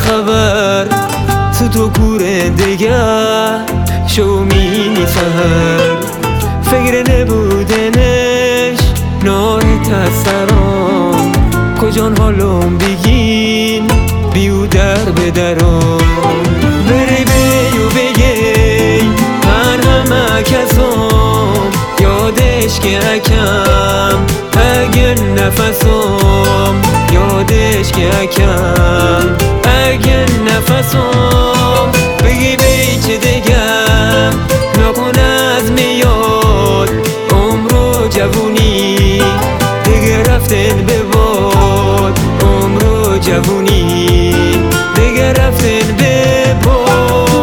خبر تو کوره دیگه شو مینی سهر فکر نبودنش نار تسرام کجان حالم بگین بیو در به درام بری بیو بگی من همه کسام یادش که اکم اگه نفسام یادش که اکم اگه نفسام بگی بی چه دگم نکن از میاد عمر و جوونی دیگه رفتن به باد عمر و جوونی دیگه رفتن به باد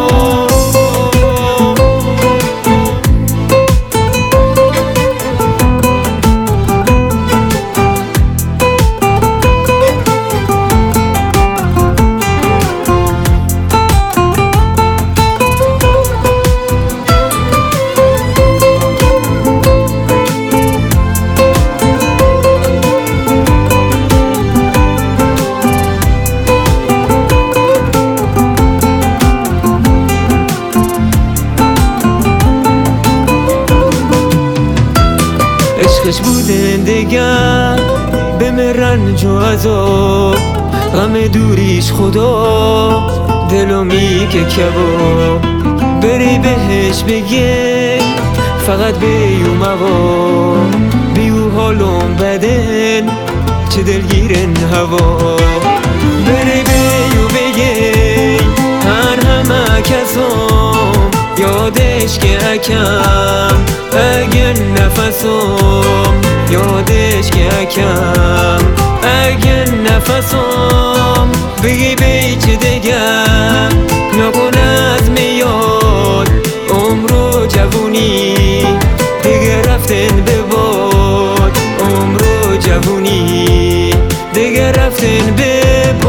عشقش بودن دیگر به رنج و عذاب غم دوریش خدا دلو میگه کباب بری بهش بگه فقط بیو موا بیو حالم بدن چه دلگیرن هوا بری بیو بگه هر همه کسام یادش که اکم اگه نفسام یادش که اکم اگه نفسام بگی بی چه دگم نکن از میاد عمر و جوونی دیگه رفتن به باد عمر و جوونی دیگه رفتن به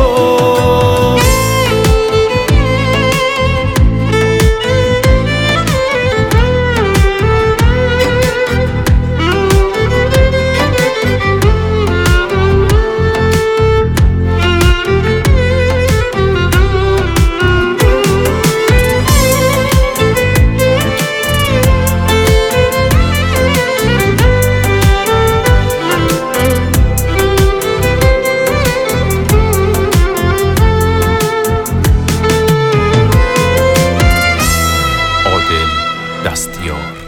باد دستیار